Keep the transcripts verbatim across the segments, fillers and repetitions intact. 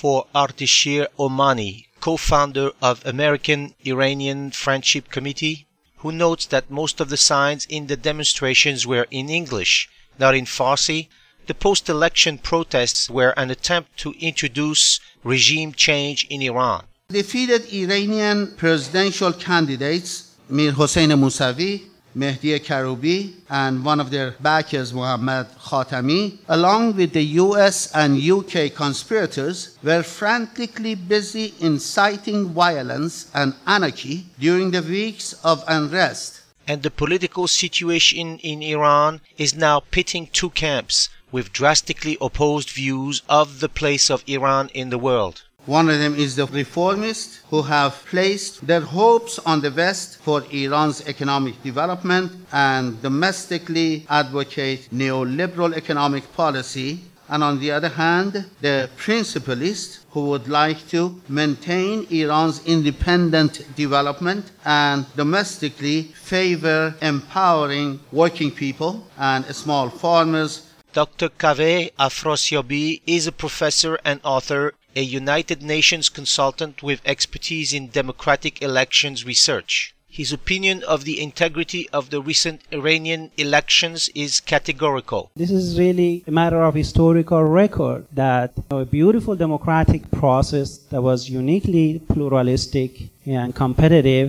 for Ardeshir Omani, co-founder of American-Iranian Friendship Committee, who notes that most of the signs in the demonstrations were in English, not in Farsi. The post-election protests were an attempt to introduce regime change in Iran. Defeated Iranian presidential candidates Mir Hossein Mousavi, Mehdi Karoubi, and one of their backers, Mohammad Khatami, along with the U S and U K conspirators, were frantically busy inciting violence and anarchy during the weeks of unrest. And the political situation in Iran is now pitting two camps with drastically opposed views of the place of Iran in the world. One of them is the reformists who have placed their hopes on the West for Iran's economic development and domestically advocate neoliberal economic policy. And on the other hand, the principalists who would like to maintain Iran's independent development and domestically favor empowering working people and small farmers. Doctor Kaveh Afrasiabi is a professor and author, a United Nations consultant with expertise in democratic elections research. His opinion of the integrity of the recent Iranian elections is categorical. This is really a matter of historical record that a beautiful democratic process that was uniquely pluralistic and competitive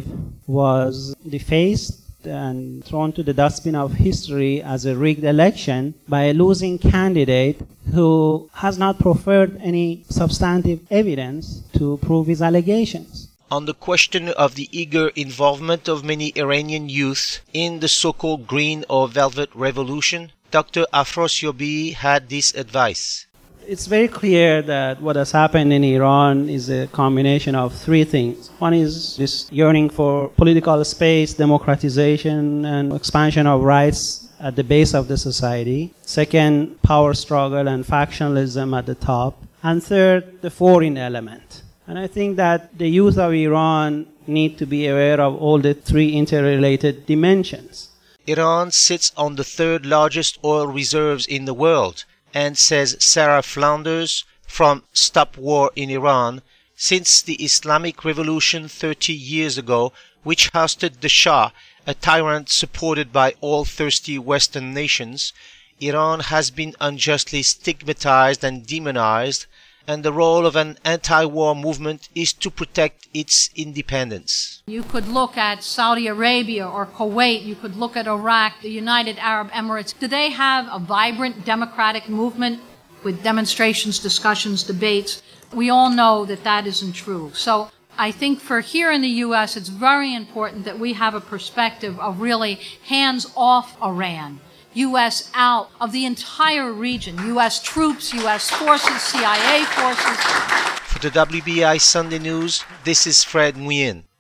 was defaced and thrown to the dustbin of history as a rigged election by a losing candidate who has not proffered any substantive evidence to prove his allegations. On the question of the eager involvement of many Iranian youth in the so-called Green or Velvet Revolution, Doctor Afrasiabi had this advice. It's very clear that what has happened in Iran is a combination of three things. One is this yearning for political space, democratization, and expansion of rights at the base of the society. Second, power struggle and factionalism at the top. And third, the foreign element. And I think that the youth of Iran need to be aware of all the three interrelated dimensions. Iran sits on the third largest oil reserves in the world, and says Sarah Flounders from Stop War in Iran, since the Islamic Revolution thirty years ago, which ousted the Shah, a tyrant supported by all thirsty Western nations, Iran has been unjustly stigmatized and demonized, and the role of an anti-war movement is to protect its independence. You could look at Saudi Arabia or Kuwait, you could look at Iraq, the United Arab Emirates. Do they have a vibrant democratic movement with demonstrations, discussions, debates? We all know that that isn't true. So I think for here in the U S, it's very important that we have a perspective of really hands-off Iran. U S out of the entire region, U S troops, U S forces, C I A forces. For the W B I Sunday News, this is Fred Nguyen.